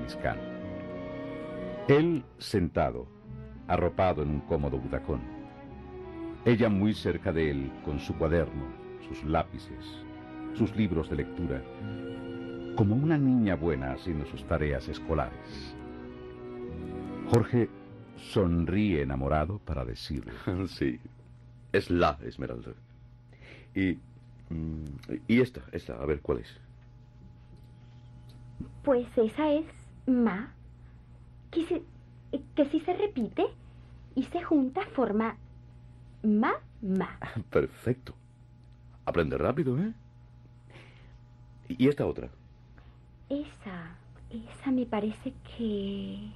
Genghis Khan. Él sentado, arropado en un cómodo butacón. Ella muy cerca de él, con su cuaderno, sus lápices, sus libros de lectura, como una niña buena haciendo sus tareas escolares. Jorge sonríe enamorado para decirle: Sí, es la Esmeralda. Y esta, a ver, ¿cuál es? Pues esa es Ma, que si se repite y se junta forma Ma. Perfecto. Aprende rápido, ¿eh? ¿Y esta otra? Esa me parece que...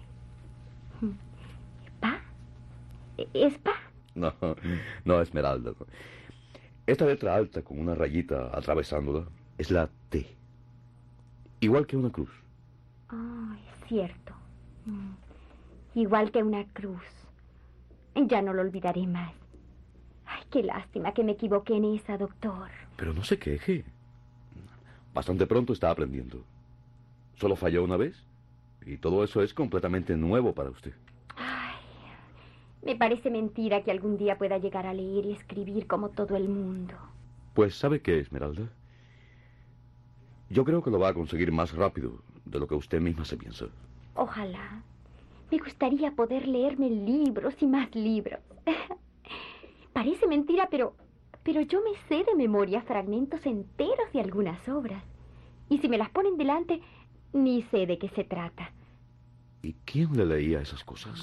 ¿Pa? ¿Es Pa? No, Esmeralda. Esta letra alta con una rayita atravesándola es la T. Igual que una cruz. Es cierto. Igual que una cruz. Ya no lo olvidaré más. Ay, qué lástima que me equivoqué en esa, doctor. Pero no se queje. Bastante pronto está aprendiendo. Solo falló una vez y todo eso es completamente nuevo para usted. Ay, me parece mentira que algún día pueda llegar a leer y escribir como todo el mundo. Pues, ¿sabe qué, Esmeralda? Yo creo que lo va a conseguir más rápido de lo que usted misma se piensa. Ojalá. Me gustaría poder leerme libros y más libros. Parece mentira, pero yo me sé de memoria fragmentos enteros de algunas obras. Y si me las ponen delante, ni sé de qué se trata. ¿Y quién le leía esas cosas?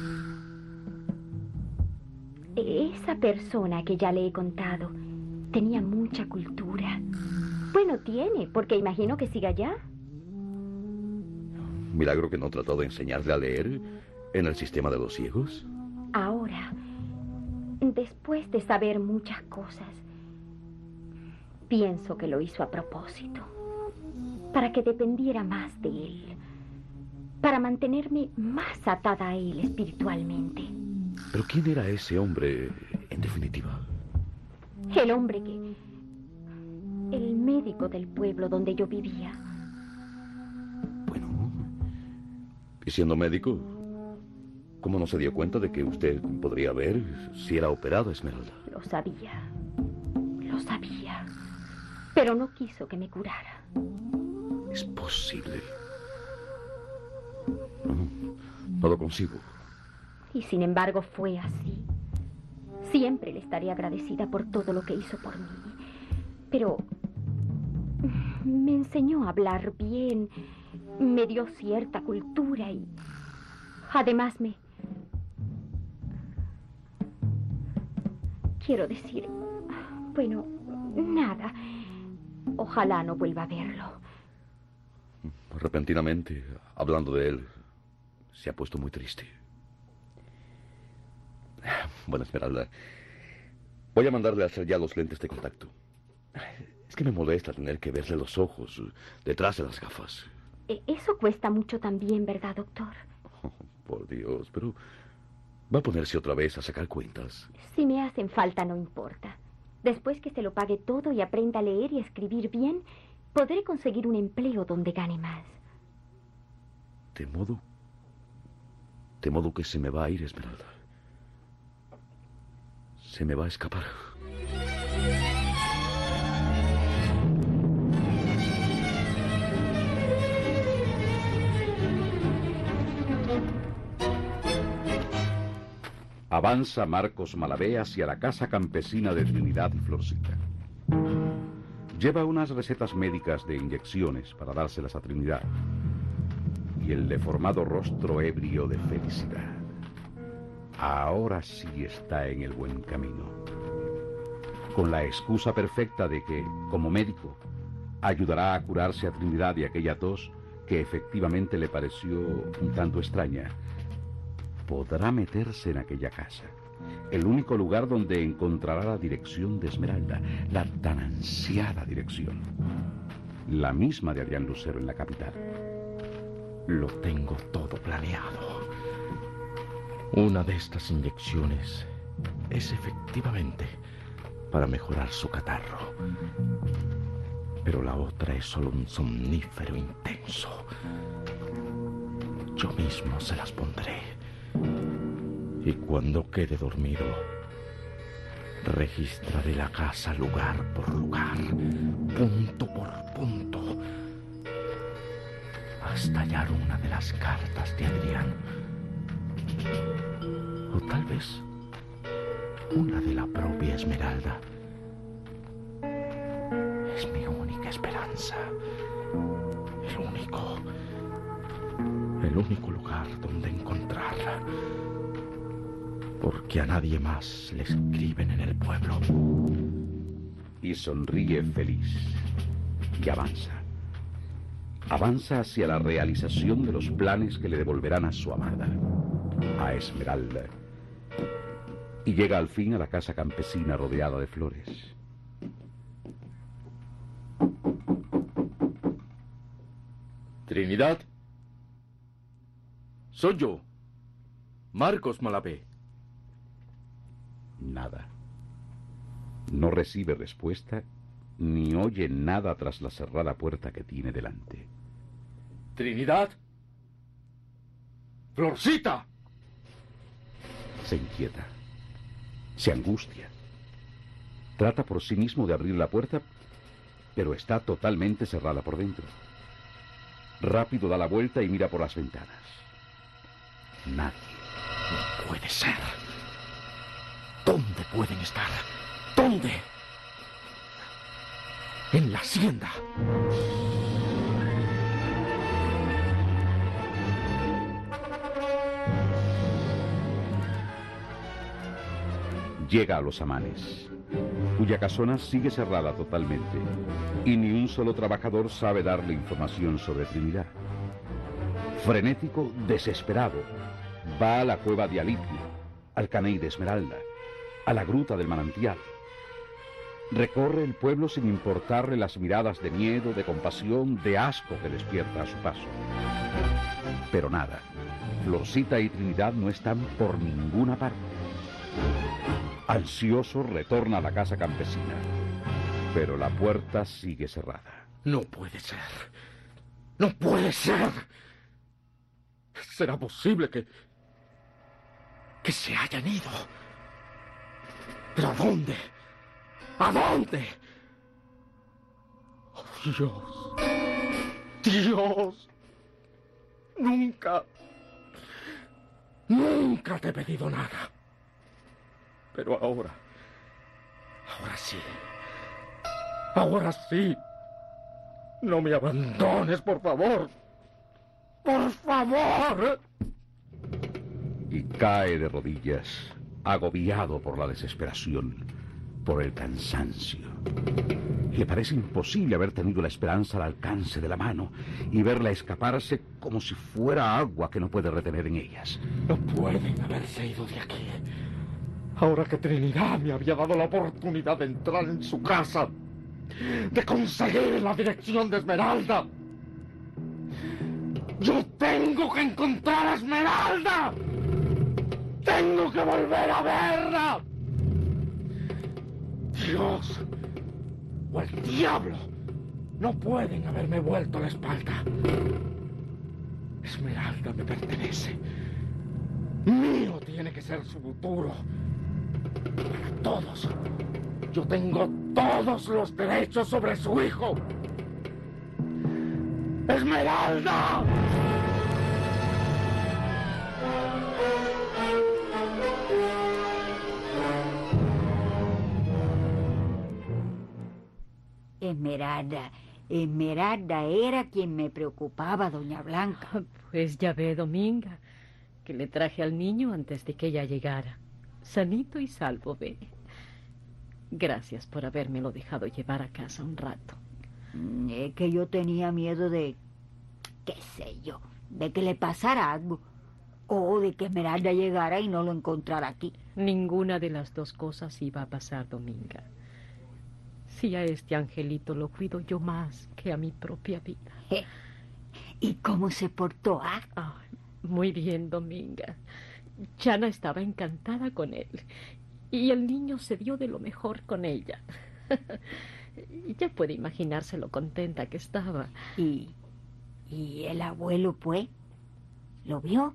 Esa persona que ya le he contado tenía mucha cultura. Bueno, tiene, porque imagino que siga allá. Milagro que no trató de enseñarle a leer en el sistema de los ciegos. Ahora, después de saber muchas cosas, pienso que lo hizo a propósito, para que dependiera más de él, para mantenerme más atada a él espiritualmente. ¿Pero quién era ese hombre, en definitiva? El hombre el médico del pueblo donde yo vivía. Bueno, y siendo médico, ¿cómo no se dio cuenta de que usted podría ver si era operada, Esmeralda? Lo sabía, pero no quiso que me curara. Es posible. No lo consigo. Y sin embargo fue así. Siempre le estaré agradecida por todo lo que hizo por mí. Pero me enseñó a hablar bien, me dio cierta cultura y además quiero decir, bueno, nada. Ojalá no vuelva a verlo. Repentinamente, hablando de él, se ha puesto muy triste. Bueno, Esmeralda, voy a mandarle a hacer ya los lentes de contacto. Es que me molesta tener que verle los ojos detrás de las gafas. Eso cuesta mucho también, ¿verdad, doctor? Oh, por Dios, pero va a ponerse otra vez a sacar cuentas. Si me hacen falta, no importa. Después que se lo pague todo y aprenda a leer y a escribir bien, podré conseguir un empleo donde gane más. De modo que se me va a ir, Esmeralda. Se me va a escapar. Avanza Marcos Malavé hacia la casa campesina de Trinidad y Florcita. Lleva unas recetas médicas de inyecciones para dárselas a Trinidad. Y el deformado rostro ebrio de felicidad. Ahora sí está en el buen camino. Con la excusa perfecta de que, como médico, ayudará a curarse a Trinidad de aquella tos que efectivamente le pareció un tanto extraña, podrá meterse en aquella casa, el único lugar donde encontrará la dirección de Esmeralda, la tan ansiada dirección, la misma de Adrián Lucero en la capital. Lo tengo todo planeado. Una de estas inyecciones es efectivamente para mejorar su catarro, pero la otra es solo un somnífero intenso. yo mismo se las pondré. Y cuando quede dormido, registraré la casa lugar por lugar, punto por punto, hasta hallar una de las cartas de Adrián. O tal vez una de la propia Esmeralda. Es mi única esperanza. El único lugar donde encontrarla. Porque a nadie más le escriben en el pueblo. Y sonríe feliz. Y avanza. Avanza hacia la realización de los planes que le devolverán a su amada, a Esmeralda. Y llega al fin a la casa campesina rodeada de flores. Trinidad. Soy yo, Marcos Malavé. Nada. No recibe respuesta ni oye nada tras la cerrada puerta que tiene delante. Trinidad. Florcita. Se inquieta. Se angustia. Trata por sí mismo de abrir la puerta, pero está totalmente cerrada por dentro. Rápido da la vuelta y mira por las ventanas. Nadie. No puede ser. ¿Dónde pueden estar? ¿Dónde? En la hacienda. Llega a los Amanes, cuya casona sigue cerrada totalmente, y ni un solo trabajador sabe darle información sobre Trinidad. Frenético, desesperado, va a la cueva de Alipio, al caney de Esmeralda, a la gruta del manantial. Recorre el pueblo sin importarle las miradas de miedo, de compasión, de asco que despierta a su paso. Pero nada, Florcita y Trinidad no están por ninguna parte. Ansioso retorna a la casa campesina, pero la puerta sigue cerrada. No puede ser. No puede ser. ¿Será posible que se hayan ido? ¿Pero a dónde? ¿A dónde? Oh, Dios. Dios. Nunca te he pedido nada. Pero ahora sí. No me abandones, por favor. ¡Por favor! Y cae de rodillas, agobiado por la desesperación, por el cansancio. Le parece imposible haber tenido la esperanza al alcance de la mano y verla escaparse como si fuera agua que no puede retener en ellas. No pueden haberse ido de aquí. Ahora que Trinidad me había dado la oportunidad de entrar en su casa, de conseguir la dirección de Esmeralda. ¡Yo tengo que encontrar a Esmeralda! ¡Tengo que volver a verla! Dios o el diablo no pueden haberme vuelto la espalda. Esmeralda me pertenece. Mío tiene que ser su futuro. Para todos. Yo tengo todos los derechos sobre su hijo. ¡Esmeralda! Esmeralda era quien me preocupaba, doña Blanca. Pues ya ve, Dominga, que le traje al niño antes de que ella llegara. Sanito y salvo, ve. Gracias por habérmelo dejado llevar a casa un rato. Es que yo tenía miedo de, qué sé yo, de que le pasara algo. O de que Esmeralda llegara y no lo encontrara aquí. Ninguna de las dos cosas iba a pasar, Dominga. Si a este angelito lo cuido yo más que a mi propia vida. ¿Y cómo se portó, ah? Ay, muy bien, Dominga. Chana estaba encantada con él. Y el niño se dio de lo mejor con ella. Ya puede imaginarse lo contenta que estaba. ¿Y el abuelo, pues? ¿Lo vio?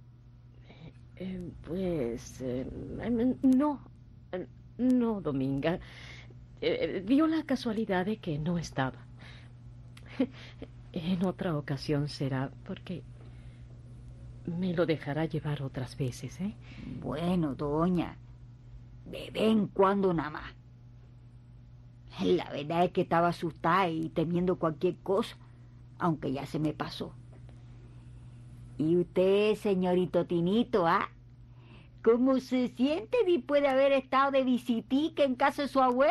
No, no, Dominga. Dio la casualidad de que no estaba. En otra ocasión será, porque me lo dejará llevar otras veces, ¿eh? Bueno, doña, de vez en cuando nada más. La verdad es que estaba asustada y temiendo cualquier cosa, aunque ya se me pasó. Y usted, señorito Tinito, ¿cómo se siente después de haber estado de visitica en casa de su abuelo,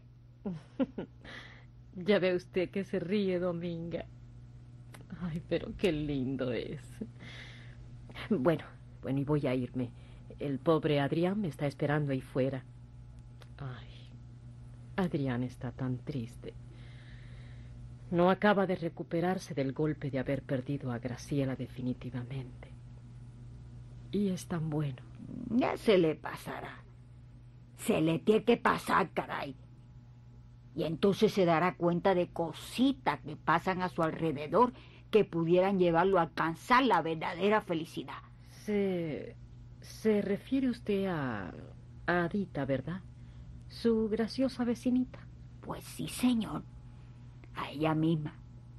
Ya ve usted que se ríe, Dominga. Ay, pero qué lindo es. Bueno, y voy a irme. El pobre Adrián me está esperando ahí fuera. Ay, Adrián está tan triste. No acaba de recuperarse del golpe de haber perdido a Graciela definitivamente. Y es tan bueno. Ya se le pasará. Se le tiene que pasar, caray. Y entonces se dará cuenta de cositas que pasan a su alrededor que pudieran llevarlo a alcanzar la verdadera felicidad. Se refiere usted a Adita, ¿verdad? Su graciosa vecinita. Pues sí, señor. A ella misma.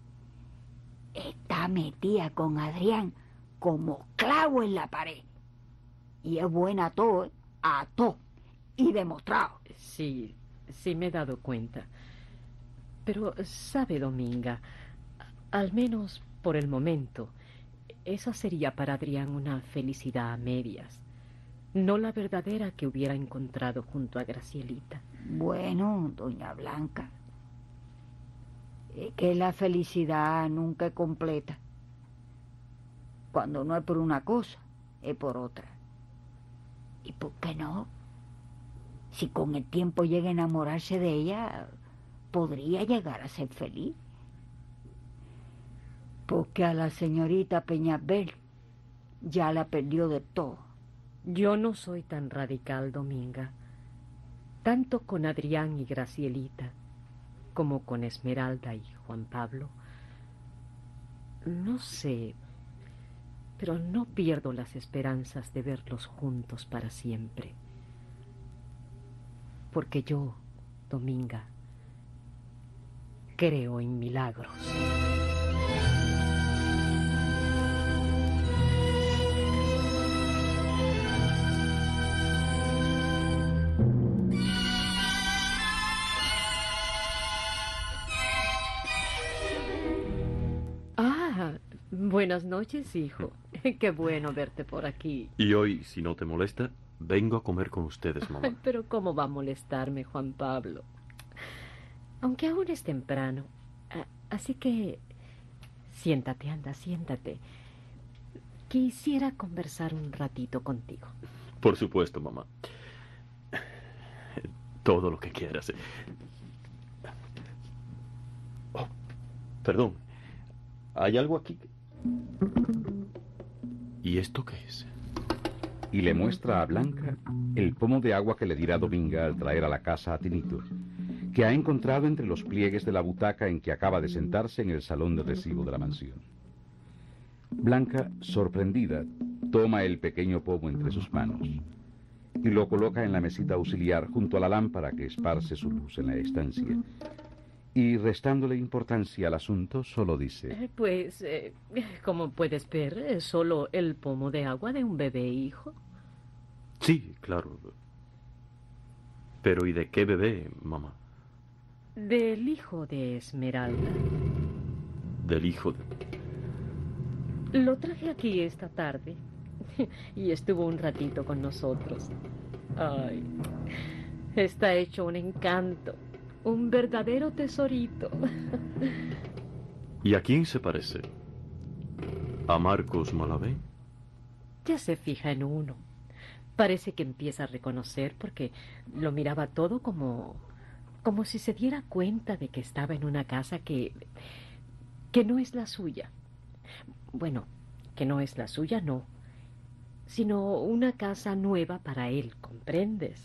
Está metida con Adrián como clavo en la pared. Y es buena a todo, ¿eh? A todo. Y demostrado. Sí, me he dado cuenta. Pero, ¿sabe, Dominga? Al menos por el momento, esa sería para Adrián una felicidad a medias. No la verdadera que hubiera encontrado junto a Gracielita. Bueno, doña Blanca, es que la felicidad nunca es completa. Cuando no es por una cosa, es por otra. ¿Y por qué no? Si con el tiempo llega a enamorarse de ella, podría llegar a ser feliz. Porque a la señorita Peñabel ya la perdió de todo. Yo no soy tan radical, Dominga. Tanto con Adrián y Gracielita, como con Esmeralda y Juan Pablo. No sé, pero no pierdo las esperanzas de verlos juntos para siempre. Porque yo, Dominga, creo en milagros. Buenas noches, hijo. Qué bueno verte por aquí. Y hoy, si no te molesta, vengo a comer con ustedes, mamá. Ay, pero ¿cómo va a molestarme, Juan Pablo? Aunque aún es temprano. Así que siéntate, anda, siéntate. Quisiera conversar un ratito contigo. Por supuesto, mamá. Todo lo que quieras. Oh, perdón. ¿Hay algo aquí? ¿Y esto qué es? Y le muestra a Blanca el pomo de agua que le dirá Dominga al traer a la casa a Tinito, que ha encontrado entre los pliegues de la butaca en que acaba de sentarse en el salón de recibo de la mansión. Blanca, sorprendida, toma el pequeño pomo entre sus manos y lo coloca en la mesita auxiliar junto a la lámpara que esparce su luz en la estancia. Y restándole importancia al asunto, solo dice: Pues, como puedes ver, es solo el pomo de agua de un bebé, hijo. Sí, claro. Pero ¿y de qué bebé, mamá? Del hijo de Esmeralda. Del hijo de... Lo traje aquí esta tarde y estuvo un ratito con nosotros. Ay, está hecho un encanto. Un verdadero tesorito. ¿Y a quién se parece? ¿A Marcos Malavé? Ya se fija en uno. Parece que empieza a reconocer porque lo miraba todo como si se diera cuenta de que estaba en una casa que no es la suya. Bueno, que no es la suya, no. Sino una casa nueva para él, ¿comprendes?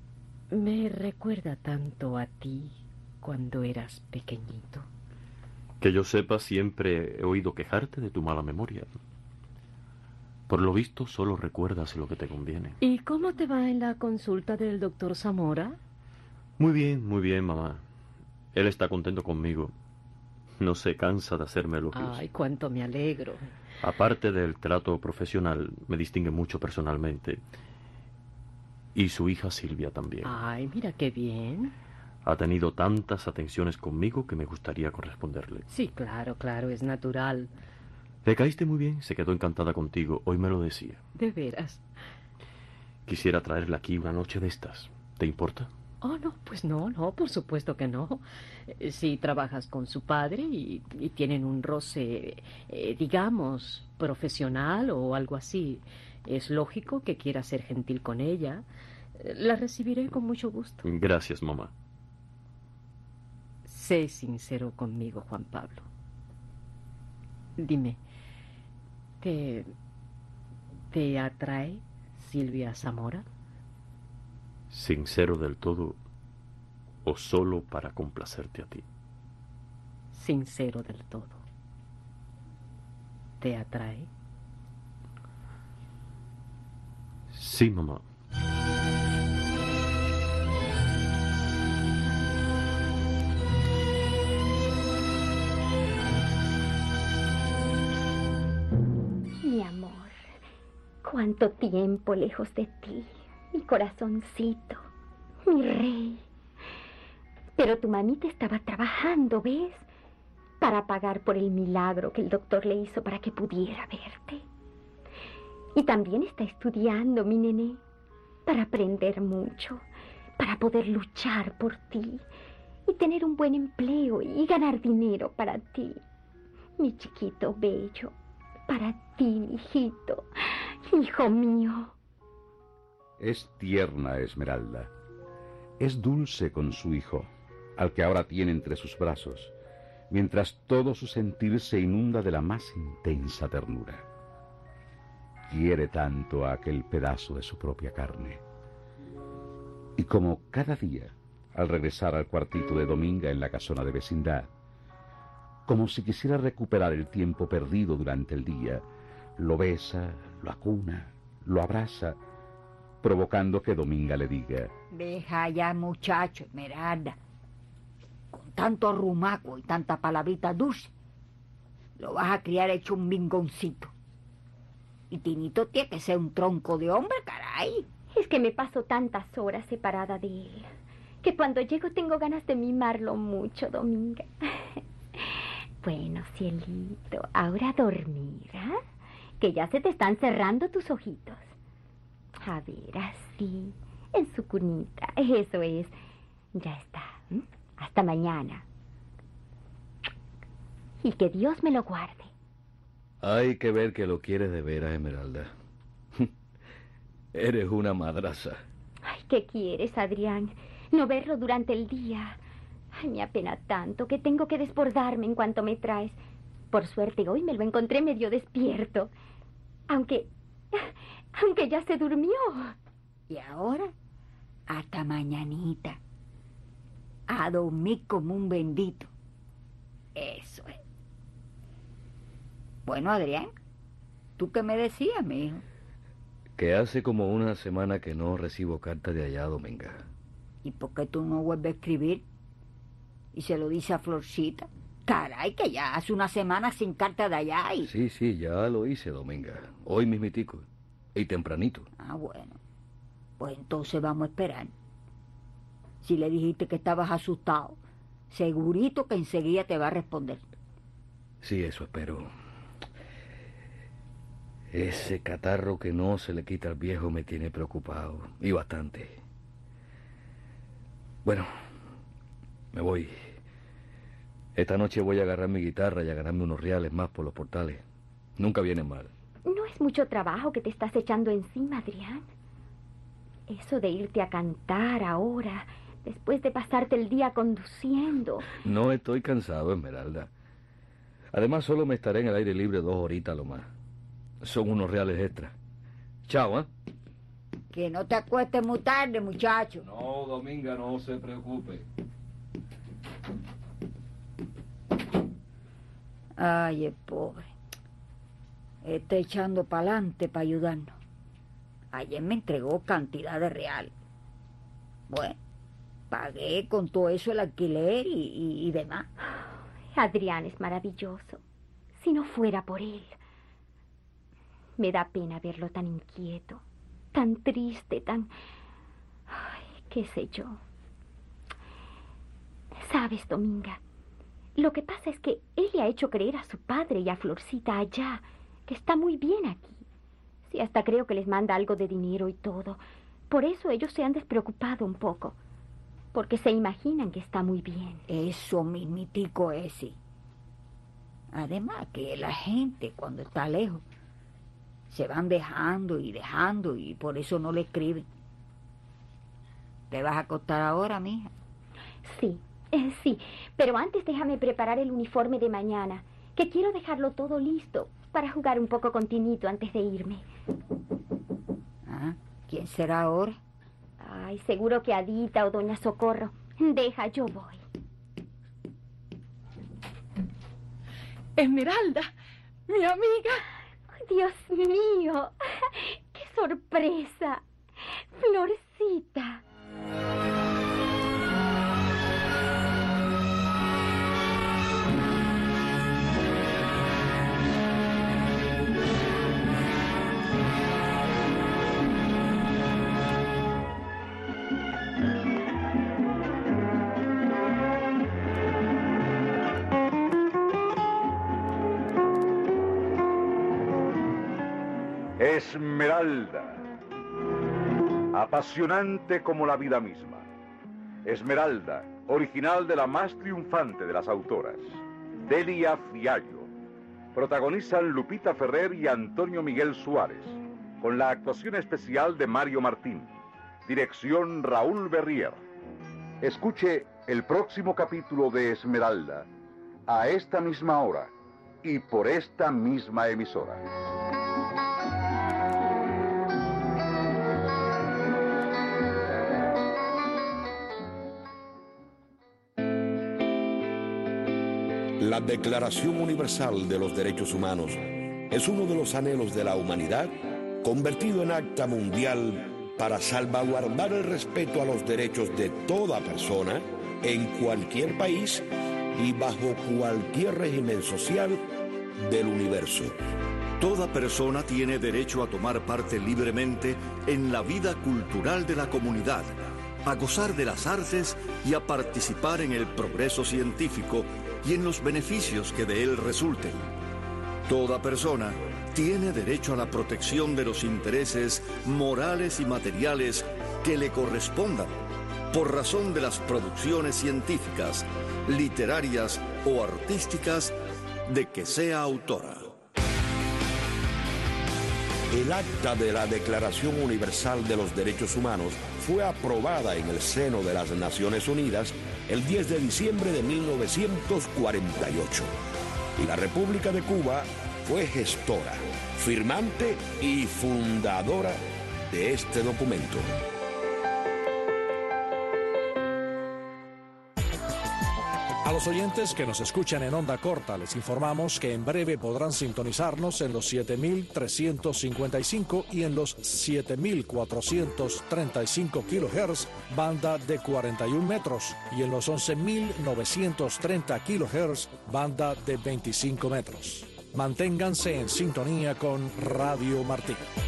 Me recuerda tanto a ti cuando eras pequeñito. Que yo sepa, siempre he oído quejarte de tu mala memoria. Por lo visto, solo recuerdas lo que te conviene. ¿Y cómo te va en la consulta del doctor Zamora? Muy bien, mamá. Él está contento conmigo. No se cansa de hacerme elogios. Ay, cuánto me alegro. Aparte del trato profesional, me distingue mucho personalmente. Y su hija Silvia también. Ay, mira qué bien. Ha tenido tantas atenciones conmigo que me gustaría corresponderle. Sí, claro, es natural. Le caíste muy bien, se quedó encantada contigo. Hoy me lo decía. De veras. Quisiera traerla aquí una noche de estas. ¿Te importa? Oh, no, pues no, por supuesto que no. Si trabajas con su padre y tienen un roce, digamos, profesional o algo así, es lógico que quiera ser gentil con ella. La recibiré con mucho gusto. Gracias, mamá. Sé sincero conmigo, Juan Pablo. Dime, ¿te atrae Silvia Zamora? ¿Sincero del todo o solo para complacerte a ti? Sincero del todo. ¿Te atrae? Sí, mamá. Mi amor, cuánto tiempo lejos de ti, mi corazoncito, mi rey. Pero tu mamita estaba trabajando, ¿ves? Para pagar por el milagro que el doctor le hizo para que pudiera verte. Y también está estudiando, mi nené, para aprender mucho, para poder luchar por ti y tener un buen empleo y ganar dinero para ti. Mi chiquito bello, para ti, mi hijito, hijo mío. Es tierna Esmeralda. Es dulce con su hijo, al que ahora tiene entre sus brazos, mientras todo su sentir se inunda de la más intensa ternura. Quiere tanto a aquel pedazo de su propia carne. Y como cada día, al regresar al cuartito de Dominga en la casona de vecindad, como si quisiera recuperar el tiempo perdido durante el día, lo besa, lo acuna, lo abraza, provocando que Dominga le diga: Deja ya, muchacho, Esmeralda. Con tanto arrumaco y tanta palabrita dulce, lo vas a criar hecho un mingoncito. Y Tinito tiene que ser un tronco de hombre, caray. Es que me paso tantas horas separada de él, que cuando llego tengo ganas de mimarlo mucho, Dominga. Bueno, cielito, ahora a dormir, ¿ah? Que ya se te están cerrando tus ojitos. A ver, así, en su cunita. Eso es. Ya está. Hasta mañana. Y que Dios me lo guarde. Hay que ver que lo quieres de veras, Esmeralda. Eres una madraza. Ay, ¿qué quieres, Adrián? No verlo durante el día. Ay, me apena tanto que tengo que desbordarme en cuanto me traes. Por suerte hoy me lo encontré medio despierto. Aunque ya se durmió. Y ahora, hasta mañanita. A dormir como un bendito. Eso es. Bueno, Adrián, ¿tú qué me decías, mijo? Que hace como una semana que no recibo carta de allá, Dominga. ¿Y por qué tú no vuelves a escribir? Y se lo dice a Florcita. Caray, que ya hace una semana sin carta de allá y... Sí, ya lo hice, Dominga. Hoy mismitico. Y tempranito. Ah, bueno. Pues entonces vamos a esperar. Si le dijiste que estabas asustado, segurito que enseguida te va a responder. Sí, eso espero. Ese catarro que no se le quita al viejo me tiene preocupado. Y bastante. Bueno, me voy. Esta noche voy a agarrar mi guitarra y a ganarme unos reales más por los portales. Nunca viene mal. No es mucho trabajo que te estás echando encima, Adrián. Eso de irte a cantar ahora, después de pasarte el día conduciendo. No estoy cansado, Esmeralda. Además, solo me estaré en el aire libre 2 horitas lo más. Son unos reales extra. Chao, ¿eh? Que no te acuestes muy tarde, muchacho. No, Dominga, no se preocupe. Ay, el pobre. Está echando para adelante para ayudarnos. Ayer me entregó cantidad de real. Bueno, pagué con todo eso el alquiler y demás. Adrián es maravilloso. Si no fuera por él. Me da pena verlo tan inquieto, tan triste, tan... Ay, qué sé yo. Sabes, Dominga, lo que pasa es que él le ha hecho creer a su padre y a Florcita allá que está muy bien aquí. Sí, hasta creo que les manda algo de dinero y todo. Por eso ellos se han despreocupado un poco, porque se imaginan que está muy bien. Eso mismitico es, sí. Además que la gente cuando está lejos se van dejando y por eso no le escriben. ¿Te vas a acostar ahora, mija? Sí, sí, pero antes déjame preparar el uniforme de mañana, que quiero dejarlo todo listo para jugar un poco con Tinito antes de irme. Ah, ¿quién será ahora? Ay, seguro que Adita o Doña Socorro. Deja, yo voy. Esmeralda, mi amiga. Dios mío, qué sorpresa. Florcita. Esmeralda, apasionante como la vida misma. Esmeralda, original de la más triunfante de las autoras, Delia Fiallo. Protagonizan Lupita Ferrer y Antonio Miguel Suárez, con la actuación especial de Mario Martín. Dirección Raúl Berrier. Escuche el próximo capítulo de Esmeralda, a esta misma hora y por esta misma emisora. La Declaración Universal de los Derechos Humanos es uno de los anhelos de la humanidad convertido en acta mundial para salvaguardar el respeto a los derechos de toda persona en cualquier país y bajo cualquier régimen social del universo. Toda persona tiene derecho a tomar parte libremente en la vida cultural de la comunidad, a gozar de las artes y a participar en el progreso científico y en los beneficios que de él resulten. Toda persona tiene derecho a la protección de los intereses morales y materiales que le correspondan por razón de las producciones científicas, literarias o artísticas de que sea autora. El acta de la Declaración Universal de los Derechos Humanos fue aprobada en el seno de las Naciones Unidas el 10 de diciembre de 1948. Y la República de Cuba fue gestora, firmante y fundadora de este documento. A los oyentes que nos escuchan en onda corta, les informamos que en breve podrán sintonizarnos en los 7.355 y en los 7.435 kHz, banda de 41 metros, y en los 11.930 kHz, banda de 25 metros. Manténganse en sintonía con Radio Martí.